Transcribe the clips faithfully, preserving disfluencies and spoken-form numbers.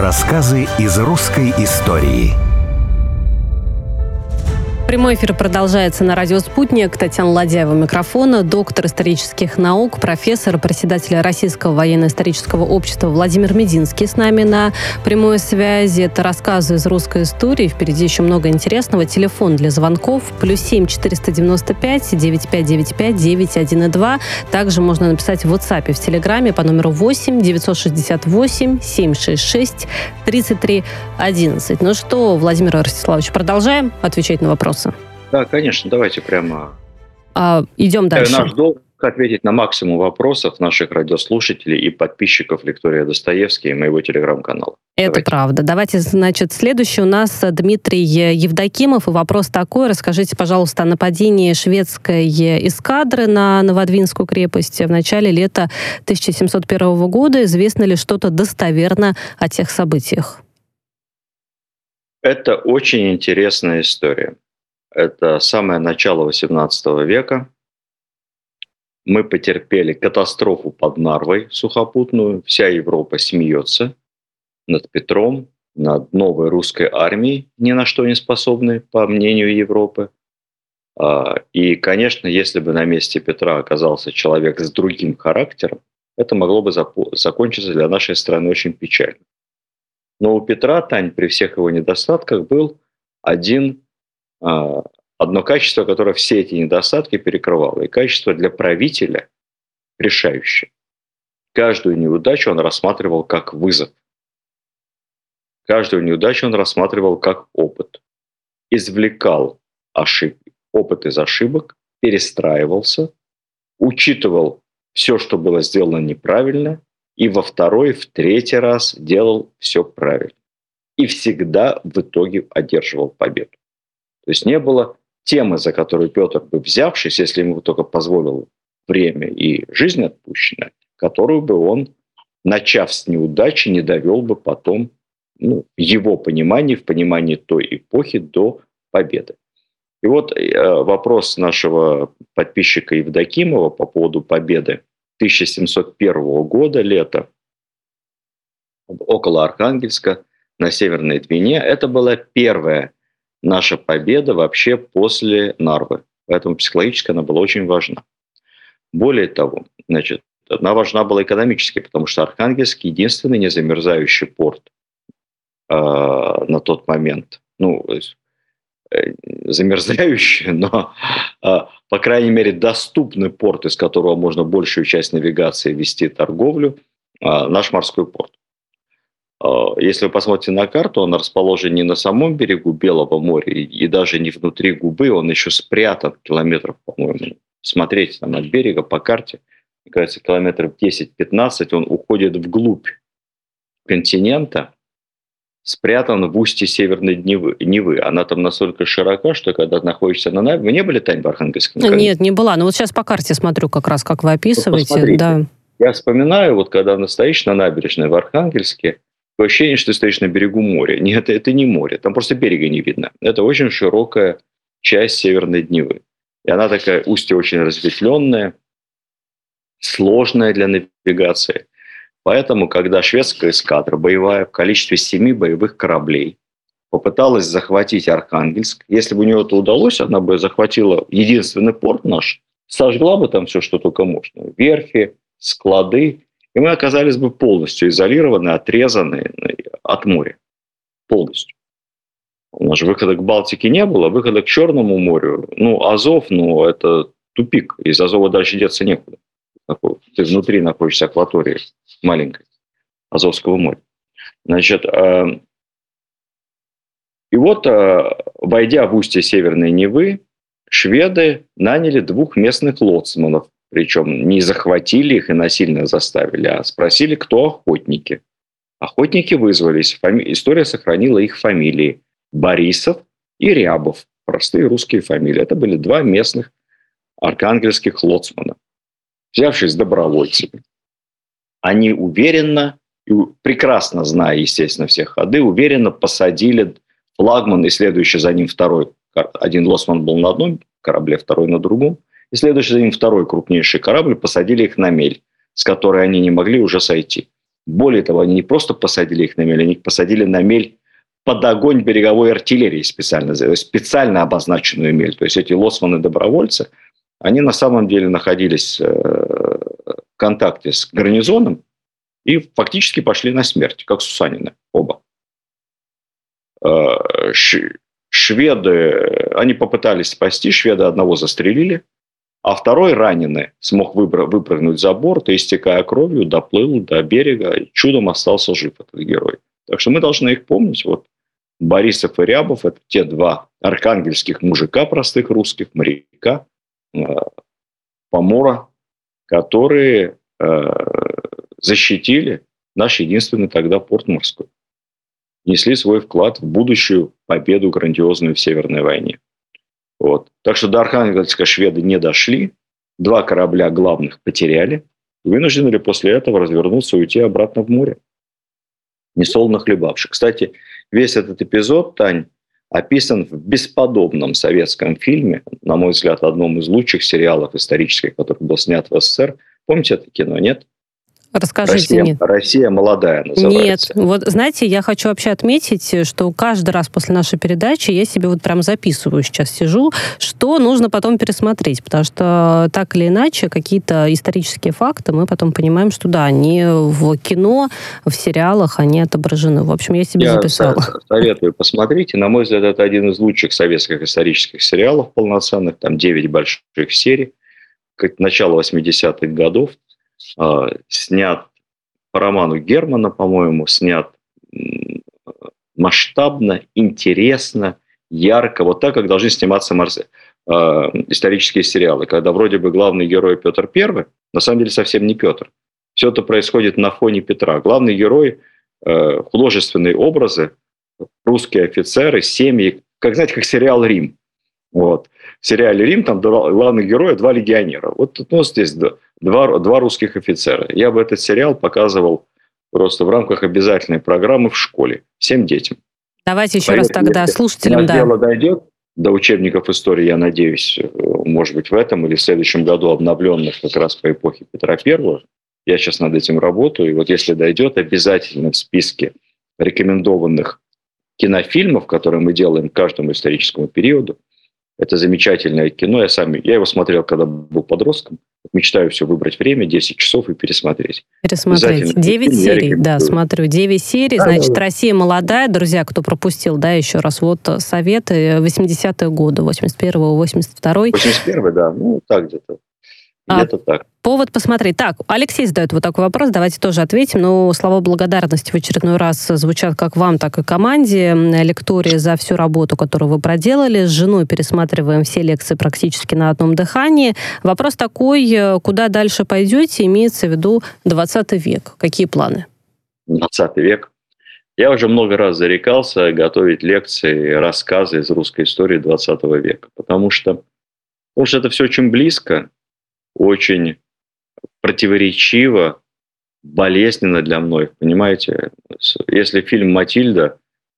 Рассказы из русской истории. Прямой эфир продолжается на радио «Спутник». Татьяна Ладяева у микрофона, доктор исторических наук, профессор, председатель Российского военно-исторического общества Владимир Мединский с нами на прямой связи. Это рассказы из русской истории. Впереди еще много интересного. Телефон для звонков плюс семь четыреста девяносто пять девятьсот девяносто пять девять один два. Также можно написать в WhatsApp и в Телеграме по номеру восемь девятьсот шестьдесят восемь семьсот шестьдесят шесть тридцать три одиннадцать. Ну что, Владимир Ростиславович, продолжаем отвечать на вопросы? Да, конечно, давайте прямо а, идем дальше. Наш долг ответить на максимум вопросов наших радиослушателей и подписчиков Лектория Достоевский и моего телеграм-канала. Это давайте. Правда. Давайте, значит, следующий у нас Дмитрий Евдокимов. И вопрос такой. Расскажите, пожалуйста, о нападении шведской эскадры на Новодвинскую крепость в начале лета тысяча семьсот первого года. Известно ли что-то достоверно о тех событиях? Это очень интересная история. Это самое начало восемнадцатого века. Мы потерпели катастрофу под Нарвой сухопутную. Вся Европа смеется над Петром, над новой русской армией, ни на что не способной, по мнению Европы. И, конечно, если бы на месте Петра оказался человек с другим характером, это могло бы закончиться для нашей страны очень печально. Но у Петра, Тань, при всех его недостатках, был один... одно качество, которое все эти недостатки перекрывало. И качество для правителя решающее. Каждую неудачу он рассматривал как вызов. Каждую неудачу он рассматривал как опыт. Извлекал ошибки, опыт из ошибок, перестраивался, учитывал все, что было сделано неправильно, и во второй, в третий раз делал все правильно. И всегда в итоге одерживал победу. То есть не было темы, за которую Петр бы, взявшись, если ему только позволил время и жизнь отпущена, которую бы он, начав с неудачи, не довел бы потом, ну, в его понимании, в понимании той эпохи, до победы. И вот э, вопрос нашего подписчика Евдокимова по поводу победы тысяча семьсот первого года, лета, около Архангельска, на Северной Двине. Это была первая наша победа вообще после Нарвы. Поэтому психологически она была очень важна. Более того, значит, она важна была экономически, потому что Архангельск единственный незамерзающий порт э, на тот момент. Ну, э, замерзающий, но, э, по крайней мере, доступный порт, из которого можно большую часть навигации вести торговлю, э, наш морской порт. Если вы посмотрите на карту, он расположен не на самом берегу Белого моря и даже не внутри губы, он еще спрятан километров, по-моему. Смотрите там от берега по карте, мне кажется, километров десять-пятнадцать он уходит вглубь континента, спрятан в устье Северной Невы. Невы. Она там настолько широка, что когда находишься на Нарве... Вы не были, Тань, в Архангельском? Нет, не была. Но вот сейчас по карте смотрю как раз, как вы описываете. Вот да. Я вспоминаю, вот когда стоишь на набережной в Архангельске, ощущение, что ты стоишь на берегу моря. Нет, это не море, там просто берега не видно. Это очень широкая часть Северной Невы. И она такая, устье очень разветвленная, сложная для навигации. Поэтому, когда шведская эскадра боевая в количестве семи боевых кораблей попыталась захватить Архангельск, если бы у нее это удалось, она бы захватила единственный порт наш, сожгла бы там все, что только можно. Верфи, склады. И мы оказались бы полностью изолированы, отрезаны от моря. Полностью. У нас же выхода к Балтике не было, выхода к Черному морю. Ну, Азов, ну, это тупик. Из Азова дальше деться некуда. Ты внутри находишься акватории маленькой Азовского моря. Значит, э, и вот, э, войдя в устье Северной Невы, шведы наняли двух местных лоцманов. Причем не захватили их и насильно заставили, а спросили, кто охотники. Охотники вызвались. Фами... История сохранила их фамилии. Борисов и Рябов. Простые русские фамилии. Это были два местных архангельских лоцмана. Взявшись добровольцами, они уверенно, и прекрасно зная, естественно, все ходы, уверенно посадили флагман и следующий за ним второй. Один лоцман был на одном корабле, второй на другом. И следующий за ним второй крупнейший корабль, посадили их на мель, с которой они не могли уже сойти. Более того, они не просто посадили их на мель, они их посадили на мель под огонь береговой артиллерии специально, специально обозначенную мель. То есть эти лоцманы-добровольцы, они на самом деле находились в контакте с гарнизоном и фактически пошли на смерть, как Сусанины оба. Шведы, они попытались спасти, шведы одного застрелили, а второй, раненый, смог выпрыгнуть за борт и, истекая кровью, доплыл до берега, и чудом остался жив этот герой. Так что мы должны их помнить. Вот Борисов и Рябов – это те два архангельских мужика, простых русских, моряка, помора, которые защитили наш единственный тогда порт морской. Несли свой вклад в будущую победу грандиозную в Северной войне. Вот. Так что до Архангельска шведы не дошли, два корабля главных потеряли, вынуждены ли после этого развернуться и уйти обратно в море, несолоно хлебавши. Кстати, весь этот эпизод, Тань, описан в бесподобном советском фильме, на мой взгляд, одном из лучших сериалов исторических, который был снят в СССР. Помните это кино, нет? Расскажите. Россия, нет. «Россия молодая» называется. Нет. Вот, знаете, я хочу вообще отметить, что каждый раз после нашей передачи я себе вот прям записываю, сейчас сижу, что нужно потом пересмотреть, потому что так или иначе какие-то исторические факты мы потом понимаем, что да, они в кино, в сериалах, они отображены. В общем, я себе я записала. Советую посмотреть. И, на мой взгляд, это один из лучших советских исторических сериалов полноценных. Там девять больших серий. Начало восьмидесятых годов. Снят по роману Германа, по-моему, снят масштабно, интересно, ярко. Вот так, как должны сниматься морс... э, исторические сериалы. Когда вроде бы главный герой Петр Первый, на самом деле совсем не Петр. Все это происходит на фоне Петра. Главный герой, э, художественные образы, русские офицеры, семьи, как, знаете, как сериал «Рим». Вот. В сериале «Рим» там главных героев два легионера. Вот, ну, здесь два, два русских офицера. Я бы этот сериал показывал просто в рамках обязательной программы в школе. Всем детям. Давайте еще Поверьте, раз тогда слушателям. Да. Дело дойдет до учебников истории, я надеюсь, может быть, в этом или в следующем году, обновленных как раз по эпохе Петра Первого. Я сейчас над этим работаю. И вот если дойдет, обязательно в списке рекомендованных кинофильмов, которые мы делаем к каждому историческому периоду, это замечательное кино. Я сам, я его смотрел, когда был подростком. Мечтаю все выбрать время, десять часов и пересмотреть. Пересмотреть. девять серий, да, смотрю. девять серий. Да, значит, да, да. «Россия молодая». Друзья, кто пропустил, да, еще раз. Вот советы. восьмидесятые годы. восемьдесят первый, восемьдесят второй. восемьдесят первый, да. Ну, так где-то. Где-то а, так. Повод посмотреть. Так, Алексей задает вот такой вопрос, давайте тоже ответим. Но слова благодарности в очередной раз звучат как вам, так и команде лектории за всю работу, которую вы проделали. С женой пересматриваем все лекции практически на одном дыхании. Вопрос такой, куда дальше пойдете, имеется в виду двадцатый век. Какие планы? двадцатый век. Я уже много раз зарекался готовить лекции, рассказы из русской истории двадцатого века, потому что, потому что это все очень близко, очень противоречиво, болезненно для многих, понимаете? Если фильм «Матильда»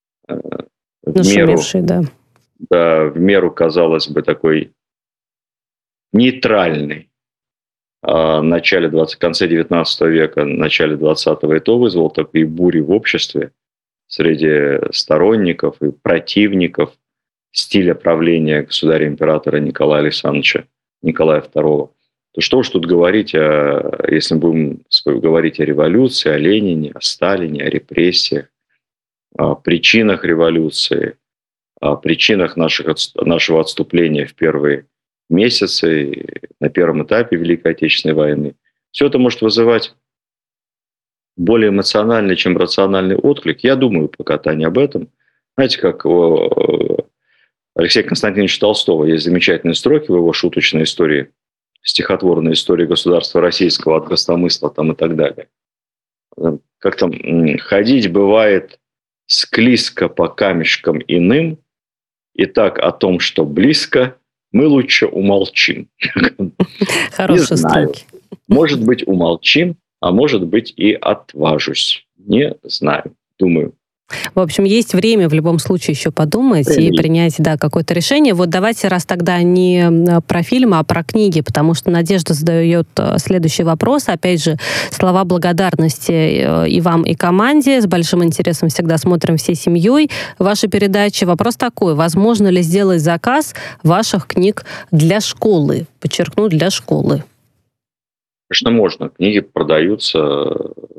в меру, да. Да, в меру, казалось бы, такой нейтральный в начале двадцатого, конце девятнадцатого века, начале двадцатого, и то вызвал такие бури в обществе среди сторонников и противников стиля правления государя-императора Николая Александровича, Николая Второго. То что уж тут говорить, о, если мы будем говорить о революции, о Ленине, о Сталине, о репрессиях, о причинах революции, о причинах наших, нашего отступления в первые месяцы, на первом этапе Великой Отечественной войны. Все это может вызывать более эмоциональный, чем рациональный отклик. Я думаю пока, Таня, об этом. Знаете, как у Алексея Константиновича Толстого есть замечательные строки в его шуточной истории, стихотворной истории государства российского от гостомысла там и так далее. Как там, ходить бывает склизко по камешкам иным, и так о том, что близко, мы лучше умолчим. Хорошие строки. Может быть, умолчим, а может быть и отважусь. Не знаю. Думаю, В общем, есть время в любом случае еще подумать Время. и принять, да, какое-то решение. Вот давайте, раз тогда не про фильмы, а про книги, потому что Надежда задает следующий вопрос. Опять же, слова благодарности и вам, и команде. С большим интересом всегда смотрим всей семьей ваши передачи. Вопрос такой: возможно ли сделать заказ ваших книг для школы? Подчеркну, для школы. Конечно, можно. Книги продаются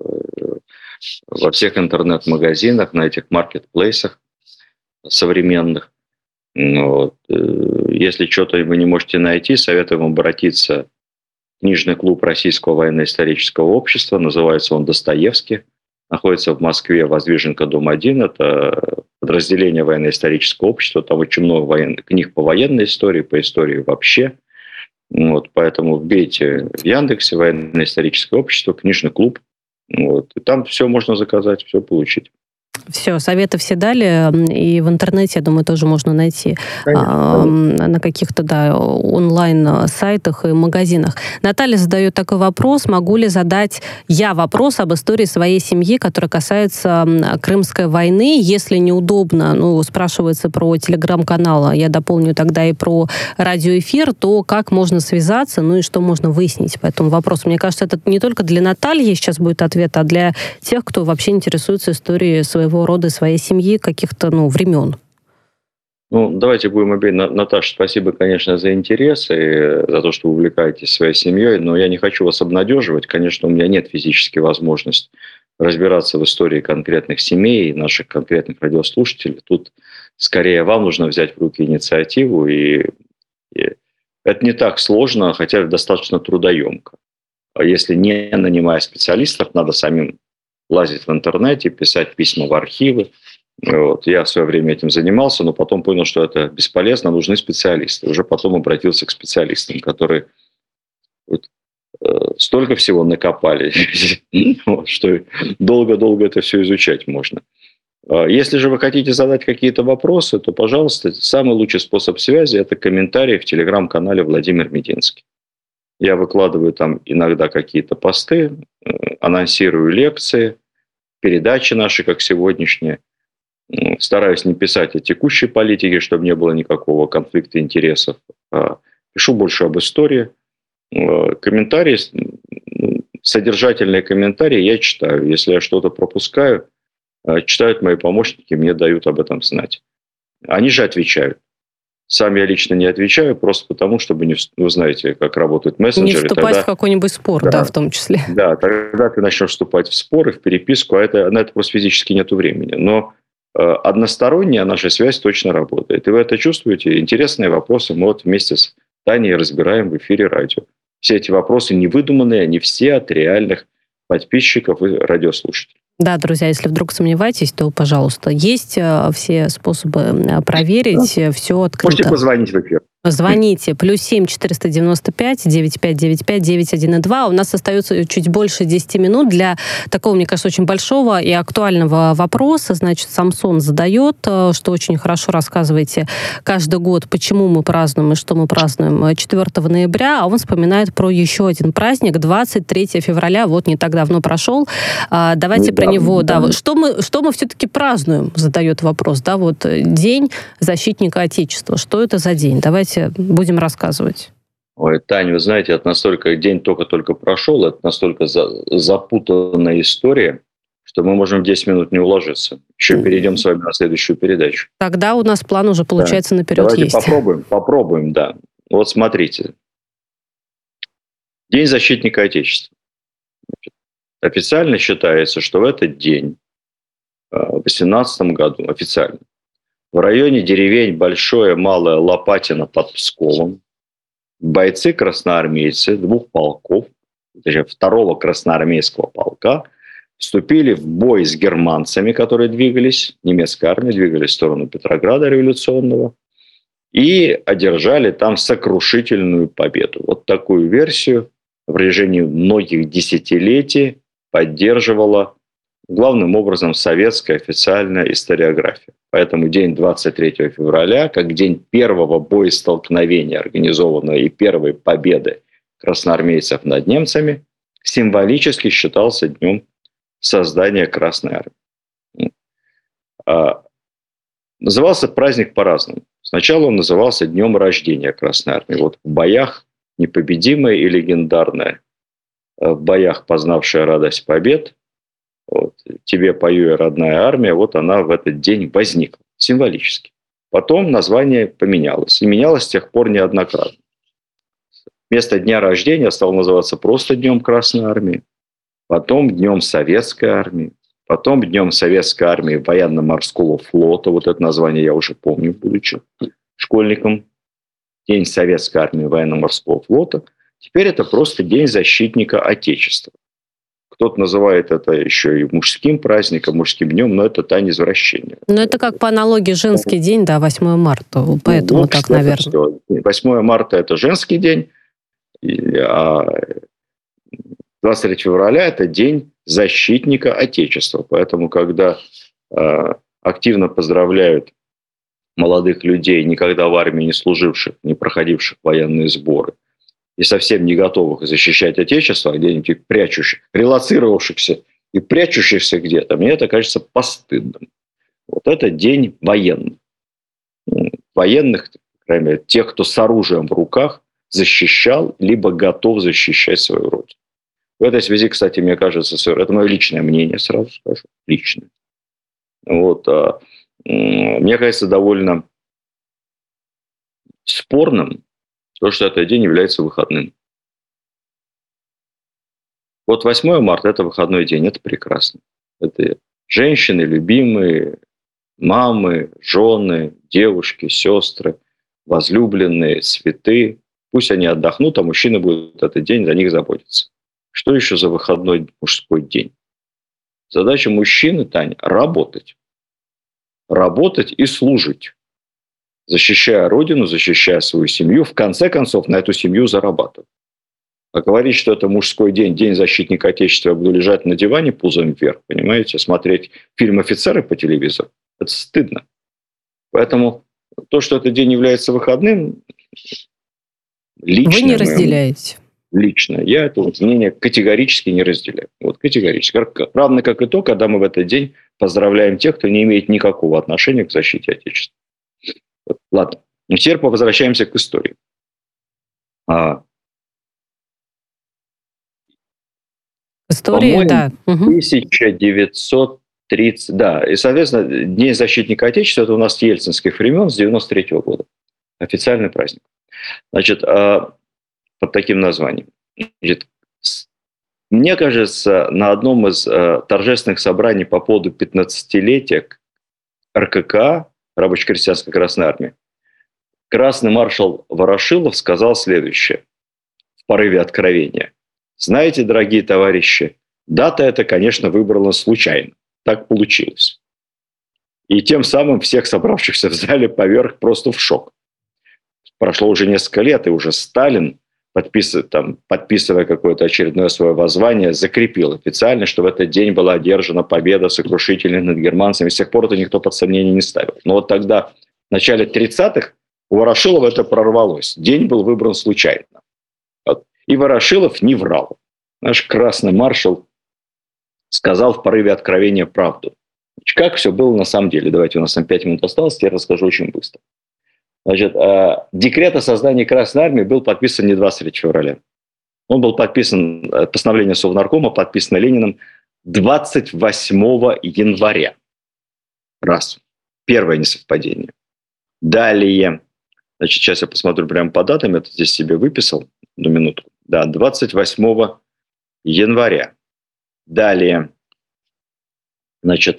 во всех интернет-магазинах, на этих маркетплейсах современных. Вот. Если что-то вы не можете найти, советую вам обратиться в книжный клуб Российского военно-исторического общества. Называется он «Достоевский». Находится в Москве, Воздвиженка, дом один. Это подразделение военно-исторического общества. Там очень много военных книг по военной истории, по истории вообще. Вот. Поэтому вбейте в Яндексе «Военно-историческое общество», книжный клуб. Вот. И там все можно заказать, все получить. Все, советы все дали, и в интернете, я думаю, тоже можно найти. Конечно, а, на каких-то, да, онлайн-сайтах и магазинах. Наталья задает такой вопрос: могу ли задать я вопрос об истории своей семьи, которая касается Крымской войны? Если неудобно, ну, спрашивается про телеграм-канал, я дополню тогда и про радиоэфир, то как можно связаться, ну и что можно выяснить по этому вопросу? Мне кажется, это не только для Натальи сейчас будет ответ, а для тех, кто вообще интересуется историей своего рода, своей семьи, каких-то, ну, времен. Ну, давайте будем объявить. Наташа, спасибо, конечно, за интерес и за то, что вы увлекаетесь своей семьей, но я не хочу вас обнадеживать. Конечно, у меня нет физической возможности разбираться в истории конкретных семей, наших конкретных радиослушателей. Тут скорее вам нужно взять в руки инициативу, и, и это не так сложно, хотя достаточно трудоемко. Если не нанимая специалистов, надо самим лазить в интернете, писать письма в архивы. Вот. Я в свое время этим занимался, но потом понял, что это бесполезно, нужны специалисты. Уже потом обратился к специалистам, которые вот, э, столько всего накопали, что долго-долго это все изучать можно. Если же вы хотите задать какие-то вопросы, то, пожалуйста, самый лучший способ связи – это комментарии в телеграм-канале Владимир Мединский. Я выкладываю там иногда какие-то посты, анонсирую лекции, передачи наши, как сегодняшние. Стараюсь не писать о текущей политике, чтобы не было никакого конфликта интересов. Пишу больше об истории. Комментарии, содержательные комментарии я читаю. Если я что-то пропускаю, читают мои помощники, мне дают об этом знать. Они же отвечают. Сам я лично не отвечаю, просто потому, чтобы, не, вы знаете, как работают мессенджеры. Не вступать тогда, в какой-нибудь спор, да, да, в том числе. Да, тогда ты начнешь вступать в споры, в переписку, а это, на это просто физически нет времени. Но э, односторонняя наша связь точно работает. И вы это чувствуете. Интересные вопросы мы вот вместе с Таней разбираем в эфире радио. Все эти вопросы не выдуманные, они все от реальных подписчиков и радиослушателей. Да, друзья, если вдруг сомневаетесь, то, пожалуйста, есть все способы проверить, да. Все открыто. Можете позвонить в эфир. Звоните. Плюс семь четыреста девяносто пять девятьсот девяносто пять девять один два. У нас остается чуть больше десяти минут для такого, мне кажется, очень большого и актуального вопроса. Значит, Самсон задает, что очень хорошо рассказываете каждый год, почему мы празднуем и что мы празднуем четвёртого ноября. А он вспоминает про еще один праздник, двадцать третьего февраля. Вот не так давно прошел. Давайте про него. Да, что мы, что мы все-таки празднуем, задает вопрос. Да, вот День защитника Отечества. Что это за день? Давайте будем рассказывать. Ой, Таня, вы знаете, это настолько день только-только прошел, это настолько за, запутанная история, что мы можем в десять минут не уложиться. Еще перейдем с вами на следующую передачу. Тогда у нас план уже, получается, да, наперед Давайте есть. попробуем, попробуем, да. Вот смотрите. День защитника Отечества. Официально считается, что в этот день, в две тысячи восемнадцатом году, официально, в районе деревень Большое, Малое, Лопатино под Псковом бойцы-красноармейцы двух полков, точнее, второго красноармейского полка, вступили в бой с германцами, которые двигались, немецкая армия, двигались в сторону Петрограда революционного, и одержали там сокрушительную победу. Вот такую версию в протяжении многих десятилетий поддерживала главным образом советская официальная историография. Поэтому день двадцать третьего февраля, как день первого боестолкновения, организованного и первой победы красноармейцев над немцами, символически считался днем создания Красной Армии. Назывался праздник по-разному. Сначала он назывался Днем рождения Красной Армии. Вот в боях непобедимая и легендарная, в боях познавшая радость побед, вот, тебе пою я, родная армия, вот она в этот день возникла, символически. Потом название поменялось. И менялось с тех пор неоднократно. Вместо дня рождения стал называться просто Днем Красной Армии. Потом Днем Советской Армии. Потом Днем Советской Армии Военно-Морского флота. Вот это название я уже помню, будучи школьником. День Советской Армии Военно-Морского флота. Теперь это просто День защитника Отечества. Кто-то называет это еще и мужским праздником, мужским днем, но это тань извращения. Но это как по аналогии женский день, да, восьмое марта. Поэтому ну, так, наверное. восьмое марта – это женский день, а двадцать третьего февраля – это день защитника Отечества. Поэтому, когда э, активно поздравляют молодых людей, никогда в армии не служивших, не проходивших военные сборы, и совсем не готовых защищать Отечество, а где-нибудь прячущих, релоцировавшихся и прячущихся где-то, мне это кажется постыдным. Вот это день военных. Военных, по крайней мере, тех, кто с оружием в руках защищал, либо готов защищать свою родину. В этой связи, кстати, мне кажется, это мое личное мнение, сразу скажу, личное. Вот, а, мне кажется, довольно спорным то, что этот день является выходным. Вот восьмое марта – это выходной день, это прекрасно. Это женщины, любимые, мамы, жены, девушки, сестры, возлюбленные, цветы. Пусть они отдохнут, а мужчины будут этот день за них заботиться. Что еще за выходной мужской день? Задача мужчины, Таня, работать. Работать и служить. Защищая родину, защищая свою семью, в конце концов на эту семью зарабатывать. А говорить, что это мужской день, день защитника Отечества, я буду лежать на диване пузом вверх, понимаете, смотреть фильм «Офицеры» по телевизору, это стыдно. Поэтому то, что этот день является выходным, лично... Вы не разделяете? Лично. Я это вот мнение категорически не разделяю. Вот категорически. Равно как и то, когда мы в этот день поздравляем тех, кто не имеет никакого отношения к защите Отечества. Вот, ладно. Но теперь возвращаемся к истории. А, История, да. тысяча девятьсот тридцать... Да, и, соответственно, День защитника Отечества – это у нас с ельцинских времен, с девяносто третьего года. Официальный праздник. Значит, а, под таким названием. Значит, мне кажется, на одном из а, торжественных собраний по поводу пятнадцатилетия эр ка ка, Рабоче-крестьянской Красной Армии, красный маршал Ворошилов сказал следующее в порыве откровения. Знаете, дорогие товарищи, дата эта, конечно, выбрана случайно. Так получилось. И тем самым всех собравшихся в зале поверг просто в шок. Прошло уже несколько лет, и уже Сталин, подписывая, там, подписывая какое-то очередное свое воззвание, закрепил официально, что в этот день была одержана победа сокрушительная над германцами. С тех пор это никто под сомнение не ставил. Но вот тогда, в начале тридцатых, у Ворошилова это прорвалось. День был выбран случайно. Вот. И Ворошилов не врал. Наш красный маршал сказал в порыве откровения правду. Как все было на самом деле? Давайте, у нас там пять минут осталось, я расскажу очень быстро. Значит, декрет о создании Красной Армии был подписан не двадцать третьего февраля. Он был подписан, постановление Совнаркома подписано Лениным двадцать восьмого января. Раз. Первое несовпадение. Далее. Значит, сейчас я посмотрю прямо по датам. Я это здесь себе выписал. Одну минутку. Да, двадцать восьмого января. Далее. Значит,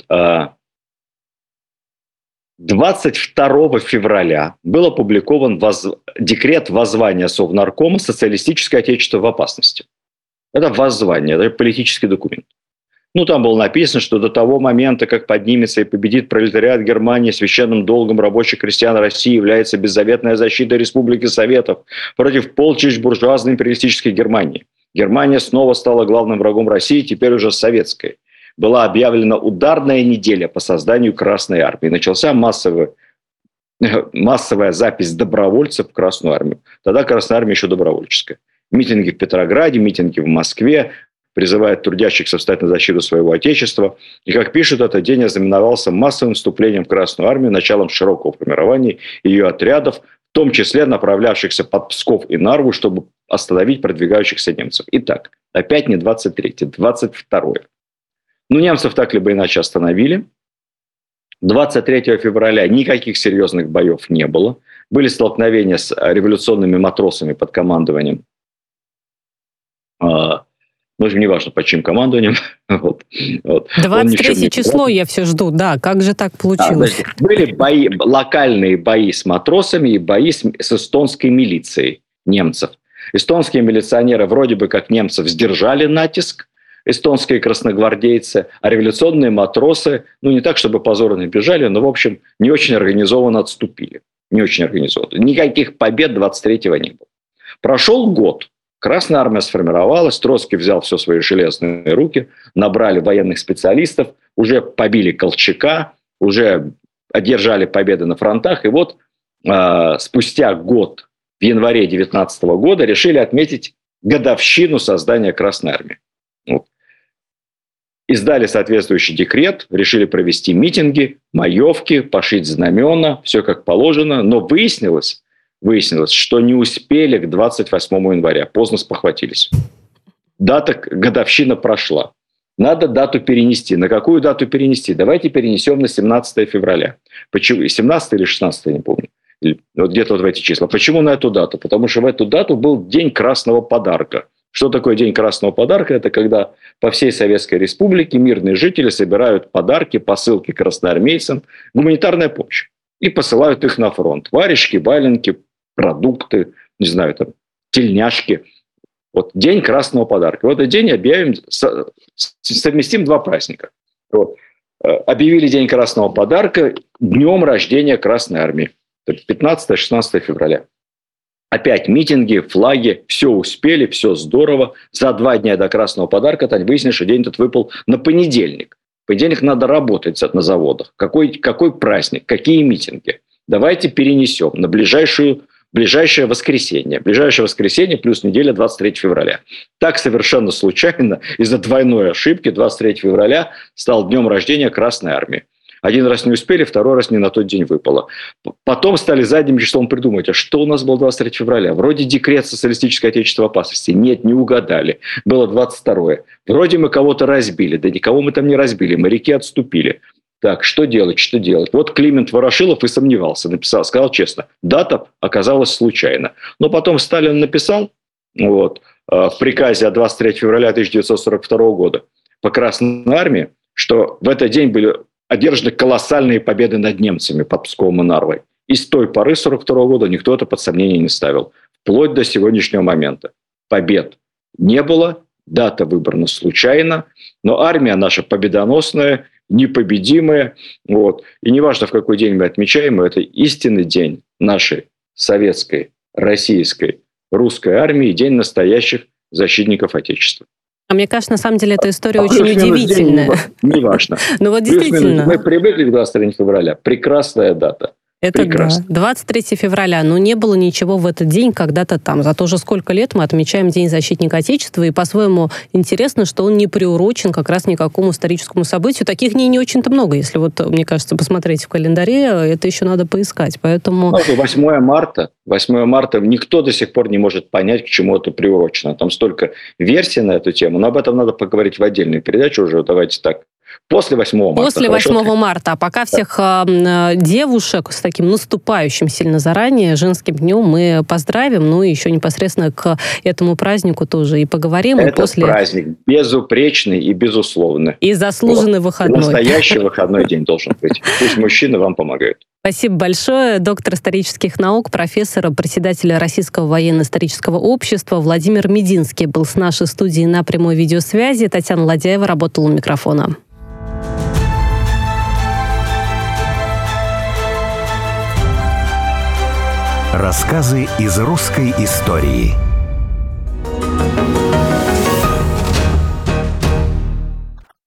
двадцать второго февраля был опубликован воз... декрет воззвания Совнаркома «Социалистическое Отечество в опасности». Это воззвание, это политический документ. Ну, там было написано, что до того момента, как поднимется и победит пролетариат Германии, священным долгом рабочих крестьян России является беззаветная защита Республики Советов против полчищ буржуазной империалистической Германии. Германия снова стала главным врагом России, теперь уже советской. Была объявлена ударная неделя по созданию Красной Армии. Начался массовый, массовая запись добровольцев в Красную Армию. Тогда Красная Армия еще добровольческая. Митинги в Петрограде, митинги в Москве, призывает трудящихся встать на защиту своего отечества. И, как пишут, этот день ознаменовался массовым вступлением в Красную армию, началом широкого формирования ее отрядов, в том числе направлявшихся под Псков и Нарву, чтобы остановить продвигающихся немцев. Итак, опять не двадцать третье, двадцать второе. Ну, немцев так либо иначе остановили. двадцать третьего февраля никаких серьезных боев не было. Были столкновения с революционными матросами под командованием, ну, неважно, под чьим командованием. вот, вот. двадцать третье число я все жду, да, как же так получилось? А, были бои, локальные бои с матросами и бои с, с эстонской милицией немцев. Эстонские милиционеры вроде бы как немцев сдержали натиск, эстонские красногвардейцы, а революционные матросы, ну, не так, чтобы позорно бежали, но, в общем, не очень организованно отступили. Не очень организованно. Никаких побед двадцать третьего не было. Прошел год. Красная армия сформировалась, Троцкий взял все в свои железные руки, набрали военных специалистов, уже побили Колчака, уже одержали победы на фронтах. И вот э, спустя год, в январе девятнадцатого года, решили отметить годовщину создания Красной армии. Вот. Издали соответствующий декрет, решили провести митинги, маевки, пошить знамена, все как положено. Но выяснилось, выяснилось, что не успели к двадцать восьмому января, поздно спохватились. Дата, годовщина прошла. Надо дату перенести. На какую дату перенести? Давайте перенесем на семнадцатое февраля. Почему? семнадцатое или шестнадцатое, не помню. Вот где-то вот в эти числа. Почему на эту дату? Потому что в эту дату был День красного подарка. Что такое День красного подарка? Это когда по всей Советской Республике мирные жители собирают подарки, посылки красноармейцам, гуманитарная помощь. И посылают их на фронт. Варежки, валенки, продукты, не знаю, там, тельняшки. Вот День красного подарка. В этот день объявим, совместим два праздника. Вот. Объявили День красного подарка днем рождения Красной армии. пятнадцатое-шестнадцатое февраля. Опять митинги, флаги, все успели, все здорово. За два дня до красного подарка выяснилось, что день этот выпал на понедельник. В понедельник надо работать на заводах. Какой, какой праздник, какие митинги? Давайте перенесем на ближайшую, ближайшее воскресенье. Ближайшее воскресенье плюс неделя двадцать третьего февраля. Так совершенно случайно, из-за двойной ошибки, двадцать третьего февраля стал днем рождения Красной армии. Один раз не успели, второй раз не на тот день выпало. Потом стали задним числом придумывать, а что у нас было двадцать третьего февраля? Вроде декрет социалистическое отечество в опасности. Нет, не угадали. Было двадцать второе. Вроде мы кого-то разбили. Да никого мы там не разбили. Моряки отступили. Так, что делать, что делать? Вот Климент Ворошилов и сомневался. Написал, сказал честно, дата оказалась случайно. Но потом Сталин написал вот, в приказе от двадцать третьего февраля тысяча девятьсот сорок второго года по Красной армии, что в этот день были одержаны колоссальные победы над немцами под Псковом и Нарвой. И с той поры сорок второго года никто это под сомнение не ставил. Вплоть до сегодняшнего момента. Побед не было, дата выбрана случайно, но армия наша победоносная, непобедимая. Вот. И неважно, в какой день мы отмечаем, это истинный день нашей советской, российской, русской армии, день настоящих защитников Отечества. А мне кажется, на самом деле, эта история а очень удивительная. Не важно. Ну вот действительно. Мы привыкли к двадцать третьему февраля. Прекрасная дата. Это прекрасно. Да. двадцать третьего февраля, но не было ничего в этот день когда-то там. Зато уже сколько лет мы отмечаем День защитника Отечества, и по-своему интересно, что он не приурочен как раз никакому историческому событию. Таких дней не очень-то много, если вот, мне кажется, посмотреть в календаре, это еще надо поискать. Поэтому... восьмое марта, восьмое марта никто до сих пор не может понять, к чему это приурочено. Там столько версий на эту тему, но об этом надо поговорить в отдельной передаче уже. Давайте так. После восьмого марта. После восьмого марта. А пока всех э, девушек с таким наступающим сильно заранее женским днем мы поздравим. Ну и еще непосредственно к этому празднику тоже и поговорим. Этот и после... праздник безупречный и безусловный. И заслуженный вот. Выходной. Настоящий выходной день должен быть. Пусть мужчины вам помогают. Спасибо большое. Доктор исторических наук, профессор, председатель Российского военно-исторического общества Владимир Мединский был с нашей студией на прямой видеосвязи. Татьяна Ладяева работала у микрофона. Рассказы из русской истории.